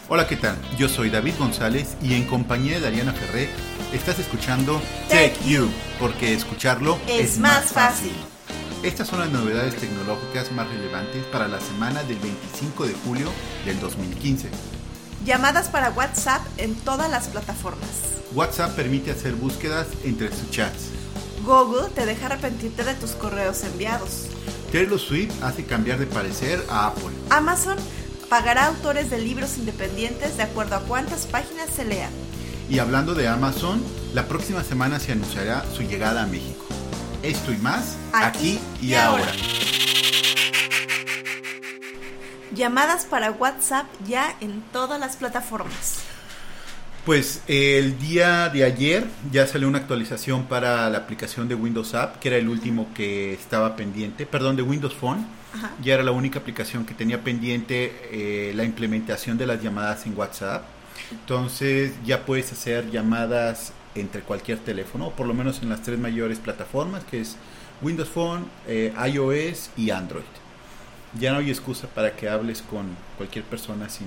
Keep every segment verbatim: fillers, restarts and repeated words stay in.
Hola, ¿qué tal? Yo soy David González y en compañía de Dariana Ferré estás escuchando TechU, porque escucharlo es, es más fácil. Estas son las novedades tecnológicas más relevantes para la semana del veinticinco de julio del dos mil quince. Llamadas para WhatsApp en todas las plataformas. WhatsApp permite hacer búsquedas entre sus chats. Google te deja arrepentirte de tus correos enviados. Taylor Swift hace cambiar de parecer a Apple. Amazon pagará a autores de libros independientes de acuerdo a cuántas páginas se lean. Y hablando de Amazon, la próxima semana se anunciará su llegada a México. Esto y más, aquí, aquí y ahora. ahora. Llamadas para WhatsApp ya en todas las plataformas. Pues el día de ayer ya salió una actualización para la aplicación de Windows App, que era el último que estaba pendiente, perdón, de Windows Phone. Ajá. Ya era la única aplicación que tenía pendiente eh, la implementación de las llamadas en WhatsApp. Entonces ya puedes hacer llamadas entre cualquier teléfono, o por lo menos en las tres mayores plataformas, que es Windows Phone, eh, iOS y Android. Ya no hay excusa para que hables con cualquier persona sin...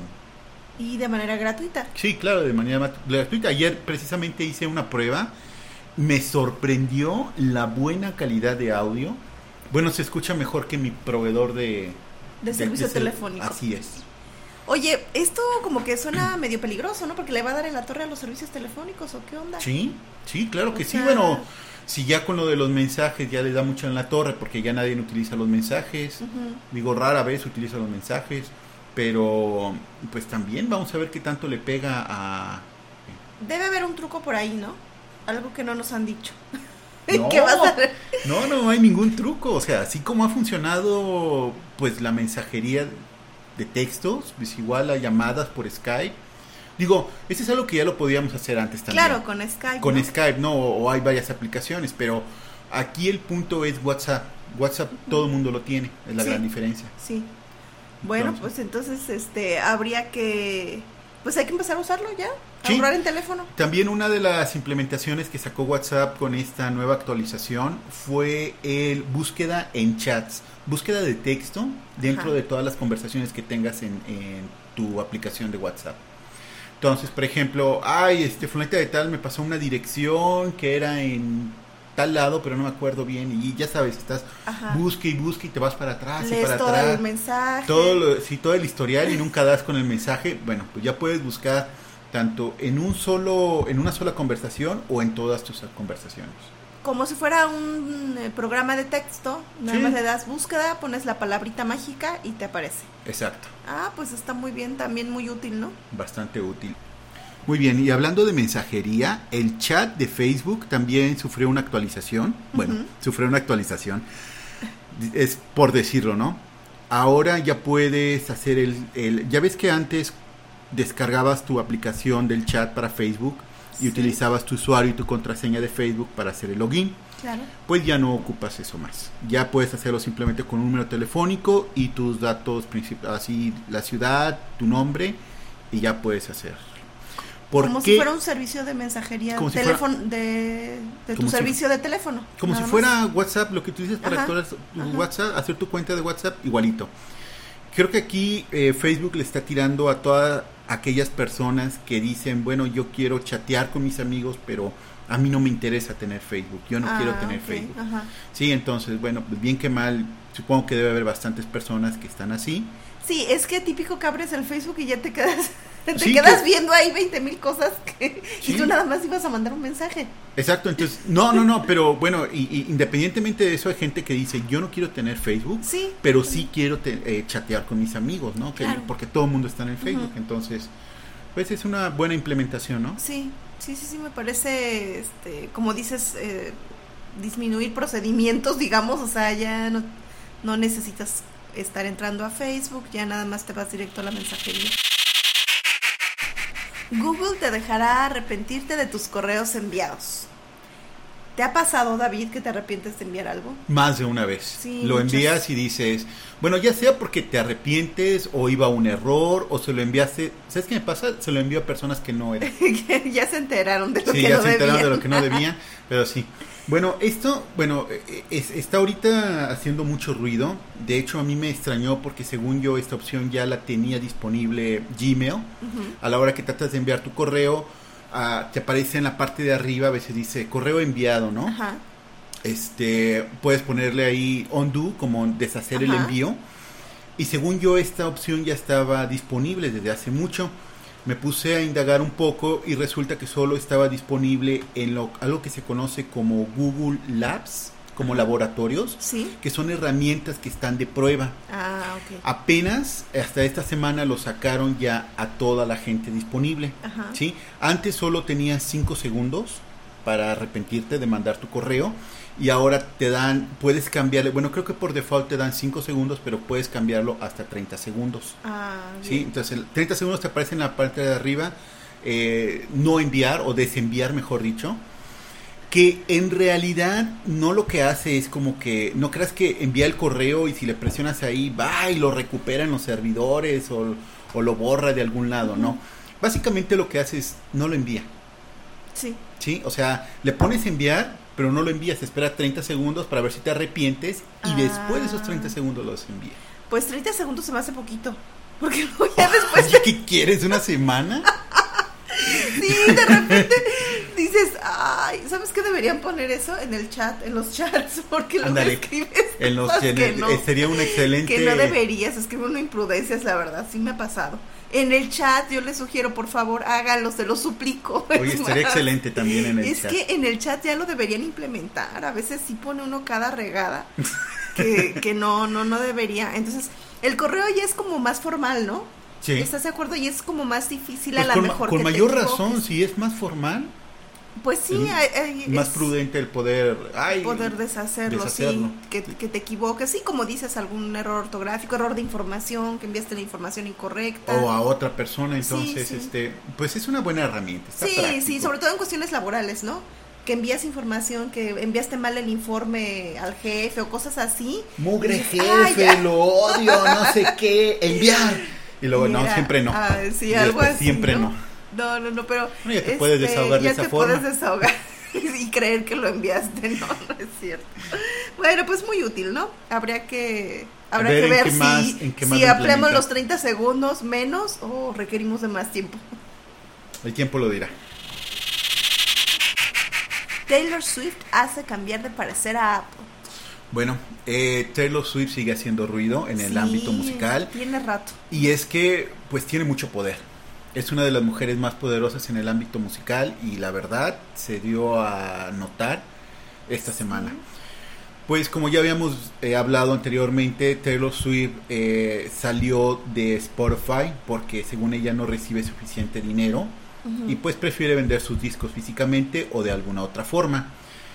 ¿Y de manera gratuita? Sí, claro, de manera gratuita. Ayer precisamente hice una prueba. Me sorprendió la buena calidad de audio. Bueno, se escucha mejor que mi proveedor de... De servicio de, de telefónico. Así es. Oye, esto como que suena medio peligroso, ¿no? Porque le va a dar en la torre a los servicios telefónicos, ¿o qué onda? Sí, sí, claro que o sí. sea... Bueno, si ya con lo de los mensajes ya le da mucho en la torre, porque ya nadie utiliza los mensajes. Uh-huh. Digo, rara vez utiliza los mensajes. Pero pues también vamos a ver qué tanto le pega a... Debe haber un truco por ahí, ¿no? Algo que no nos han dicho. No, ¿Qué vas a... no, no hay ningún truco. O sea, así como ha funcionado pues la mensajería de textos, pues igual a llamadas por Skype. Digo, eso es algo que ya lo podíamos hacer antes también. Claro, con Skype. Con ¿no? Skype, no, o hay varias aplicaciones, pero aquí el punto es WhatsApp. WhatsApp uh-huh. Todo el mundo lo tiene, es la sí, gran diferencia. Sí. Bueno, entonces, pues entonces este habría que... Pues hay que empezar a usarlo ya, a sí. ahorrar en teléfono. También una de las implementaciones que sacó WhatsApp con esta nueva actualización fue el búsqueda en chats, búsqueda de texto dentro Ajá. de todas las conversaciones que tengas en, en tu aplicación de WhatsApp. Entonces, por ejemplo, ay, este fulanita de tal me pasó una dirección que era en tal lado, pero no me acuerdo bien, y ya sabes, estás Ajá. busque y busque y te vas para atrás Lees y para todo atrás. el mensaje. Todo lo, sí, todo el historial y nunca das con el mensaje. Bueno, pues ya puedes buscar tanto en un solo, en una sola conversación o en todas tus conversaciones. Como si fuera un eh, programa de texto, nada sí. más le das búsqueda, pones la palabrita mágica y te aparece. Exacto. Ah, pues está muy bien, también muy útil, ¿no? Bastante útil. Muy bien, y hablando de mensajería, el chat de Facebook también sufrió una actualización. Bueno, uh-huh. sufrió una actualización. Es por decirlo, ¿no? Ahora ya puedes hacer el, el... Ya ves que antes descargabas tu aplicación del chat para Facebook y sí. utilizabas tu usuario y tu contraseña de Facebook para hacer el login. Claro. Pues ya no ocupas eso más. Ya puedes hacerlo simplemente con un número telefónico y tus datos principales, así la ciudad, tu nombre, y ya puedes hacer. Como si fuera un servicio de mensajería si teléfono, fuera, de, de tu servicio si, de teléfono. Como si más. fuera WhatsApp, lo que tú dices para actuar tu WhatsApp, hacer tu cuenta de WhatsApp, igualito. Creo que aquí eh, Facebook le está tirando a todas aquellas personas que dicen, bueno, yo quiero chatear con mis amigos, pero a mí no me interesa tener Facebook, yo no ah, quiero tener okay. Facebook. Ajá. Sí, entonces, bueno, pues bien que mal, supongo que debe haber bastantes personas que están así. Sí, es que típico que abres el Facebook y ya te quedas... Te sí, quedas que... viendo ahí veinte mil cosas que, sí. y tú nada más ibas a mandar un mensaje. Exacto, entonces, no, no, no, pero bueno, y, y, independientemente de eso hay gente que dice, yo no quiero tener Facebook, sí. pero sí quiero te, eh, chatear con mis amigos, ¿no? Que, claro. Porque todo el mundo está en el Facebook, uh-huh. entonces, pues es una buena implementación, ¿no? Sí, sí, sí, sí, me parece, este, como dices, eh, disminuir procedimientos, digamos, o sea, ya no, no necesitas estar entrando a Facebook, ya nada más te vas directo a la mensajería. Google te dejará arrepentirte de tus correos enviados. ¿Te ha pasado, David, que te arrepientes de enviar algo? Más de una vez. Sí, lo muchas. Envías y dices, bueno, ya sea porque te arrepientes o iba un error o se lo enviaste. ¿Sabes qué me pasa? Se lo envío a personas que no eran. Ya se enteraron de lo sí, que no debían. Sí, ya no se enteraron debían. de lo que no debían, pero sí. Bueno, esto, bueno, es, está ahorita haciendo mucho ruido. De hecho, a mí me extrañó porque según yo esta opción ya la tenía disponible Gmail. Uh-huh. A la hora que tratas de enviar tu correo, uh, te aparece en la parte de arriba, a veces dice correo enviado, ¿no? Ajá. Este, puedes ponerle ahí undo, como deshacer Ajá. el envío. Y según yo esta opción ya estaba disponible desde hace mucho. Me puse a indagar un poco y resulta que solo estaba disponible en lo, algo que se conoce como Google Labs, como Ajá. laboratorios, ¿Sí? que son herramientas que están de prueba. Ah, okay. Apenas hasta esta semana lo sacaron ya a toda la gente disponible. Ajá. ¿Sí? Antes solo tenías cinco segundos para arrepentirte de mandar tu correo. Y ahora te dan, puedes cambiarle, bueno, creo que por default te dan cinco segundos, pero puedes cambiarlo hasta treinta segundos. Ah, ¿sí? bien. Entonces, el treinta segundos te aparece en la parte de arriba, eh, no enviar o desenviar, mejor dicho, que en realidad no lo que hace es como que, no creas que envía el correo y si le presionas ahí, va y lo recupera en los servidores o, o lo borra de algún lado, uh-huh. no. Básicamente lo que hace es, no lo envía. Sí. Sí, o sea, le pones enviar, pero no lo envías, espera treinta segundos para ver si te arrepientes y ah. después de esos treinta segundos los envía. Pues treinta segundos se me hace poquito, porque ya después... ¿Ya que quieres? ¿Una semana? Sí, de repente dices, ay, ¿sabes qué deberían poner eso en el chat, en los chats? Porque luego Ándale, escribes en los que en, no, sería un excelente... que no deberías, escribir una imprudencias, la verdad, sí me ha pasado. En el chat yo les sugiero, por favor, háganlo, se los suplico. Oye, estaría excelente también en el es chat. Es que en el chat ya lo deberían implementar. A veces sí pone uno cada regada que, que no, no, no debería. Entonces, el correo ya es como más formal, ¿no? Sí. ¿Estás de acuerdo? Y es como más difícil pues a la con, mejor con que mayor te razón, si es más formal. Pues sí, hay, hay, más prudente el poder ay, poder deshacerlo, deshacerlo. sí, que, que te equivoques, sí, como dices, algún error ortográfico, error de información, que enviaste la información incorrecta o a otra persona, entonces sí, sí. este pues es una buena herramienta, está sí, práctico. Sí, sobre todo en cuestiones laborales, ¿no? Que envías información, que enviaste mal el informe al jefe o cosas así. Mugre jefe, ah, lo odio, no sé qué, enviar. Y luego Mira, no, siempre no. Ah, sí, algo así, siempre ¿no? no. No, no, no, pero... No, ya te este, puedes desahogar de esa forma. Ya te puedes desahogar y creer que lo enviaste, no, no es cierto. Bueno, pues muy útil, ¿no? Habría que... Habrá ver que ver si, más, si ampliamos los treinta segundos menos o requerimos de más tiempo. El tiempo lo dirá. Taylor Swift hace cambiar de parecer a Apple. Bueno, eh, Taylor Swift sigue haciendo ruido en el sí, ámbito musical. Tiene rato. Y es que, pues, tiene mucho poder. Es una de las mujeres más poderosas en el ámbito musical y la verdad se dio a notar esta sí. semana. Pues como ya habíamos eh, hablado anteriormente, Taylor Swift eh, salió de Spotify porque según ella no recibe suficiente dinero uh-huh. y pues prefiere vender sus discos físicamente o de alguna otra forma.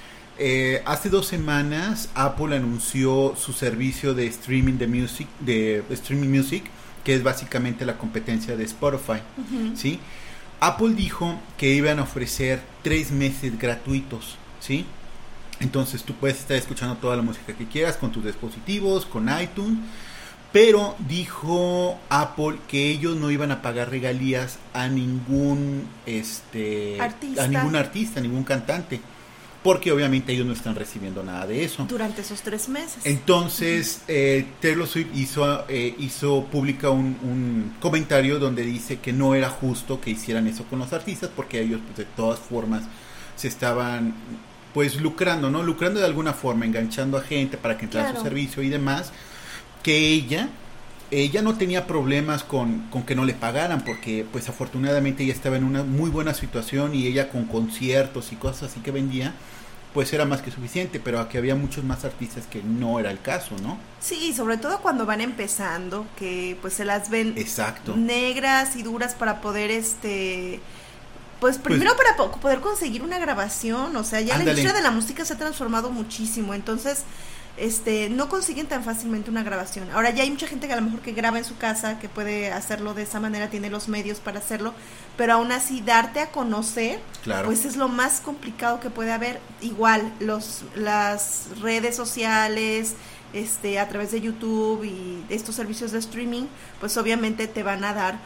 Eh, hace dos semanas Apple anunció su servicio de streaming de music, de streaming music, que es básicamente la competencia de Spotify, uh-huh. ¿sí? Apple dijo que iban a ofrecer tres meses gratuitos, ¿sí? Entonces tú puedes estar escuchando toda la música que quieras con tus dispositivos, con iTunes, pero dijo Apple que ellos no iban a pagar regalías a ningún este artista. a ningún artista, a ningún cantante, porque obviamente ellos no están recibiendo nada de eso durante esos tres meses. Entonces uh-huh. eh, Taylor Swift hizo eh, hizo pública un, un comentario donde dice que no era justo que hicieran eso con los artistas porque ellos pues, de todas formas se estaban pues lucrando, ¿no? Lucrando de alguna forma, enganchando a gente para que entrara claro. a su servicio y demás, que ella ella no tenía problemas con, con que no le pagaran, porque pues afortunadamente ella estaba en una muy buena situación y ella con conciertos y cosas así que vendía, pues era más que suficiente, pero aquí había muchos más artistas que no era el caso, ¿no? Sí, sobre todo cuando van empezando, que pues se las ven Exacto. negras y duras para poder este... Pues primero pues, para poder conseguir una grabación, o sea, ya ándale. La industria de la música se ha transformado muchísimo, entonces este no consiguen tan fácilmente una grabación. Ahora ya hay mucha gente que a lo mejor que graba en su casa, que puede hacerlo de esa manera, tiene los medios para hacerlo, pero aún así darte a conocer, claro. pues es lo más complicado que puede haber. Igual, los las redes sociales, este a través de YouTube y estos servicios de streaming, pues obviamente te van a dar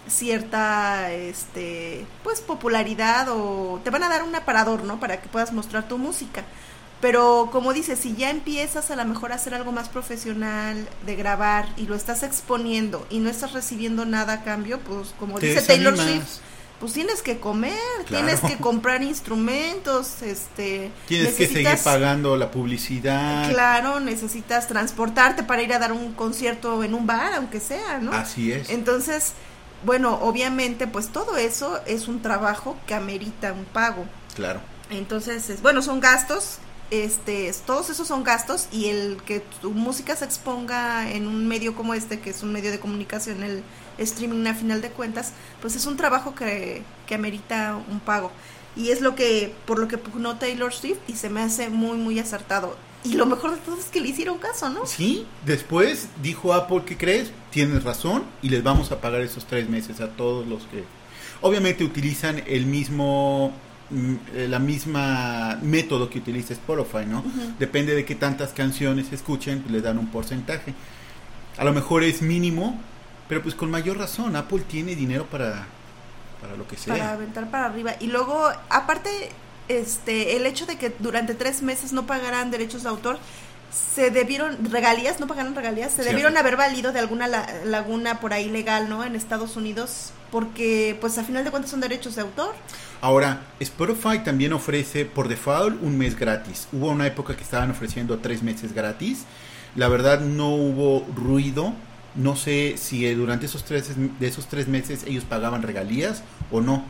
cierta este pues popularidad, o te van a dar un aparador, ¿no? Para que puedas mostrar tu música. Pero como dices, si ya empiezas a lo mejor a hacer algo más profesional, de grabar, y lo estás exponiendo y no estás recibiendo nada a cambio, pues como te dice desanimas. Taylor Swift, pues tienes que comer, claro. tienes que comprar instrumentos, este tienes que seguir pagando la publicidad. Claro, necesitas transportarte para ir a dar un concierto en un bar, aunque sea, ¿no? Así es. Entonces, bueno, obviamente, pues todo eso es un trabajo que amerita un pago. Claro. Entonces, es, bueno, son gastos. Este, todos esos son gastos, y el que tu música se exponga en un medio como este, que es un medio de comunicación, el streaming a final de cuentas, pues es un trabajo que, que amerita un pago, y es lo que, por lo que pugnó Taylor Swift, y se me hace muy muy acertado, y lo mejor de todo es que le hicieron caso, ¿no? Sí, después dijo Apple, ¿qué crees? Tienes razón, y les vamos a pagar esos tres meses a todos los que obviamente utilizan el mismo la misma método que utiliza Spotify, ¿no? Uh-huh. Depende de qué tantas canciones escuchen, pues les dan un porcentaje. A lo mejor es mínimo, pero pues con mayor razón, Apple tiene dinero para, para lo que sea. Para aventar para arriba. Y luego, aparte, este, el hecho de que durante tres meses no pagaran derechos de autor, se debieron, regalías, no pagaron regalías, se Cierto. debieron haber valido de alguna la, laguna por ahí legal, ¿no? En Estados Unidos, porque pues a final de cuentas son derechos de autor. Ahora, Spotify también ofrece por default un mes gratis. Hubo una época que estaban ofreciendo tres meses gratis. La verdad no hubo ruido. No sé si durante esos tres, de esos tres meses ellos pagaban regalías o no.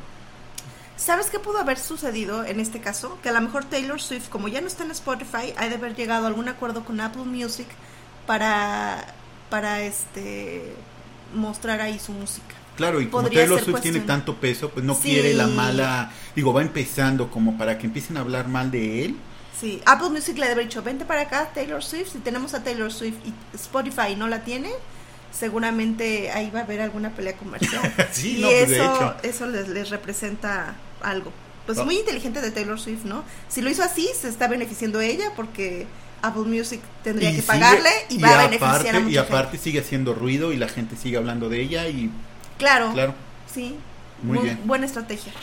¿Sabes qué pudo haber sucedido en este caso? Que a lo mejor Taylor Swift, como ya no está en Spotify, ha de haber llegado a algún acuerdo con Apple Music para, para este mostrar ahí su música. Claro, y como Taylor Swift cuestión. tiene tanto peso, pues no sí. quiere la mala, digo, va empezando como para que empiecen a hablar mal de él. Sí, Apple Music le debe haber dicho, vente para acá Taylor Swift, si tenemos a Taylor Swift y Spotify no la tiene, seguramente ahí va a haber alguna pelea comercial. sí, y no, pues eso, de hecho. eso les, les representa algo. Pues oh. muy inteligente de Taylor Swift, ¿no? Si lo hizo así, se está beneficiando ella, porque Apple Music tendría y que sigue, pagarle y, y va a beneficiar aparte, a mucha Y aparte gente. sigue haciendo ruido y la gente sigue hablando de ella y... Claro, claro. sí, muy, muy bien. Buena estrategia.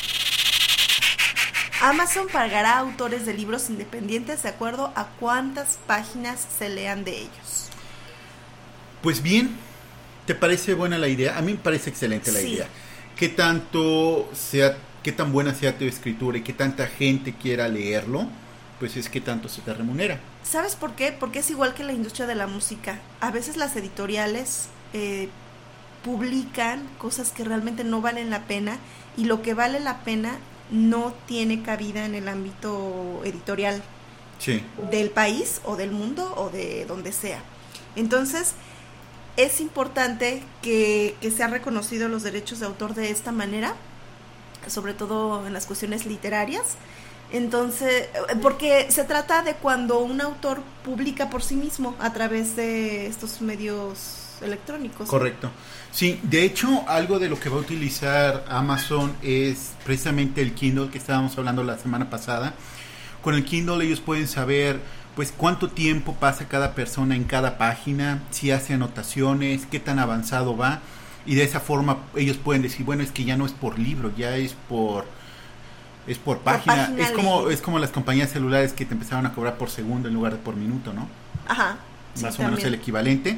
Amazon pagará a autores de libros independientes de acuerdo a cuántas páginas se lean de ellos. Pues bien, ¿te parece buena la idea? A mí me parece excelente la sí. idea. ¿Qué tanto sea, qué tan buena sea tu escritura y qué tanta gente quiera leerlo? Pues es que tanto se te remunera. ¿Sabes por qué? Porque es igual que la industria de la música. A veces las editoriales eh, publican cosas que realmente no valen la pena, y lo que vale la pena no tiene cabida en el ámbito editorial sí. del país o del mundo o de donde sea. Entonces es importante que, que sean reconocidos los derechos de autor de esta manera, sobre todo en las cuestiones literarias. Entonces, porque se trata de cuando un autor publica por sí mismo a través de estos medios electrónicos. Correcto. Sí, de hecho, algo de lo que va a utilizar Amazon es precisamente el Kindle que estábamos hablando la semana pasada. Con el Kindle ellos pueden saber pues cuánto tiempo pasa cada persona en cada página, si hace anotaciones, qué tan avanzado va, y de esa forma ellos pueden decir, bueno, es que ya no es por libro, ya es por es por página, por página es como ley. Es como las compañías celulares que te empezaron a cobrar por segundo en lugar de por minuto, ¿no? Ajá. Sí, más o menos el equivalente.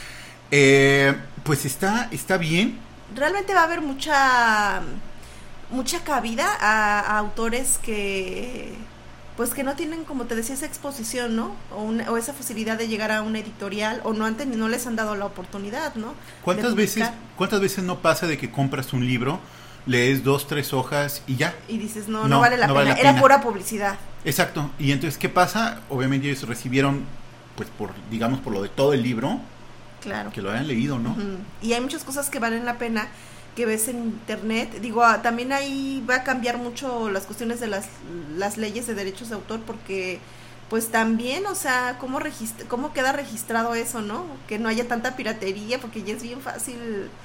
Eh, pues está está bien. Realmente va a haber mucha mucha cabida a, a autores que pues que no tienen, como te decía, esa exposición, ¿no? O, una, o esa facilidad de llegar a una editorial, o no han tenido, no les han dado la oportunidad, ¿no? ¿Cuántas veces cuántas veces no pasa de que compras un libro, lees dos, tres hojas y ya? Y dices, no, no, no, vale, la no pena. vale la Era pena. Pura publicidad. Exacto. Y entonces, ¿qué pasa? Obviamente ellos recibieron, pues, por digamos, por lo de todo el libro, claro, que lo hayan leído, ¿no? Uh-huh. Y hay muchas cosas que valen la pena, que ves en internet. Digo, también ahí va a cambiar mucho las cuestiones de las, las leyes de derechos de autor, porque pues también, o sea, ¿cómo, regist- cómo queda registrado eso, no? Que no haya tanta piratería, porque ya es bien fácil,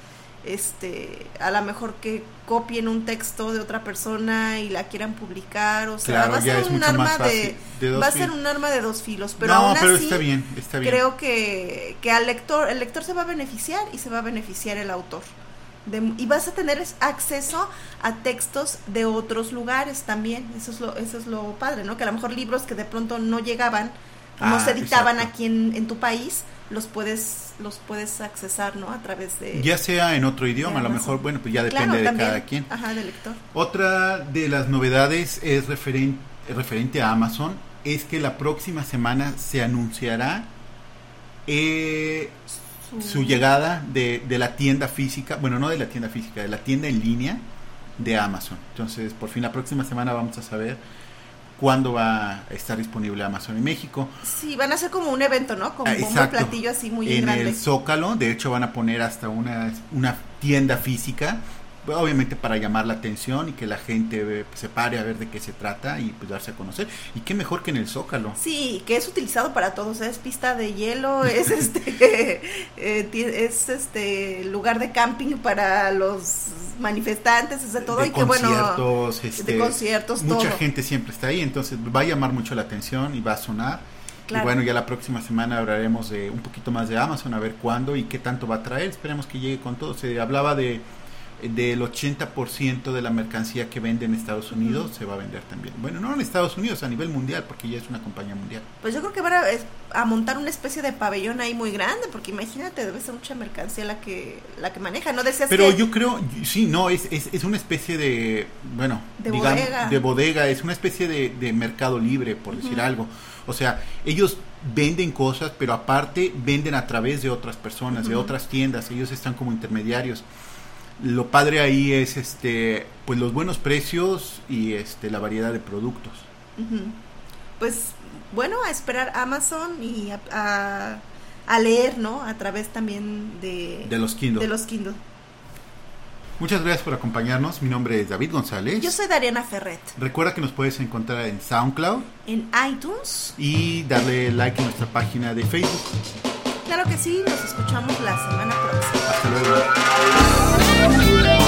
este, a lo mejor que copien un texto de otra persona y la quieran publicar, o sea, claro, va a ser un arma de, de va a fil- ser un arma de dos filos, pero no, aún pero así está bien, está bien. Creo que, que al lector, el lector se va a beneficiar y se va a beneficiar el autor. De, y vas a tener acceso a textos de otros lugares también. Eso es lo, eso es lo padre, ¿no? Que a lo mejor libros que de pronto no llegaban, ah, no se editaban exacto. aquí en, en tu país, los puedes los puedes accesar, ¿no? A través de... Ya sea en otro idioma, a lo mejor, bueno, pues ya depende claro, de también, cada quien. Ajá, del lector. Otra de las novedades es referen, referente a Amazon, es que la próxima semana se anunciará eh, su, su llegada de, de la tienda física, bueno, no de la tienda física, de la tienda en línea de Amazon. Entonces, por fin la próxima semana vamos a saber cuándo va a estar disponible Amazon en México. Sí, van a hacer como un evento, ¿no? Como un platillo así muy en grande. En el Zócalo, de hecho van a poner hasta una, una tienda física, obviamente para llamar la atención y que la gente se pare a ver de qué se trata y pues darse a conocer. Y qué mejor que en el Zócalo. Sí, que es utilizado para todos, es pista de hielo, es este eh, es este lugar de camping para los manifestantes, es de todo de y que bueno, este, de conciertos, mucha todo. gente siempre está ahí, entonces va a llamar mucho la atención y va a sonar. Claro. Y bueno, ya la próxima semana hablaremos de un poquito más de Amazon, a ver cuándo y qué tanto va a traer. Esperemos que llegue con todo. Se hablaba de del ochenta por ciento de la mercancía que vende en Estados Unidos uh-huh. se va a vender también. Bueno, no en Estados Unidos, a nivel mundial, porque ya es una compañía mundial. Pues yo creo que van a, a montar una especie de pabellón ahí muy grande, porque imagínate, debe ser mucha mercancía la que la que maneja, ¿no? Decías Pero que... yo creo, sí, no, es, es, es una especie de, bueno, de digamos, bodega. de bodega, es una especie de, de mercado libre, por uh-huh. decir algo. O sea, ellos venden cosas, pero aparte venden a través de otras personas, uh-huh. de otras tiendas, ellos están como intermediarios. Lo padre ahí es este pues los buenos precios y este la variedad de productos. Uh-huh. Pues bueno, a esperar Amazon y a, a, a leer, ¿no? A través también de, de los Kindle. De los Kindle. Muchas gracias por acompañarnos. Mi nombre es David González. Yo soy Dariana Ferret. Recuerda que nos puedes encontrar en SoundCloud, en iTunes y darle like a nuestra página de Facebook. Claro que sí, nos escuchamos la semana próxima. Hasta luego.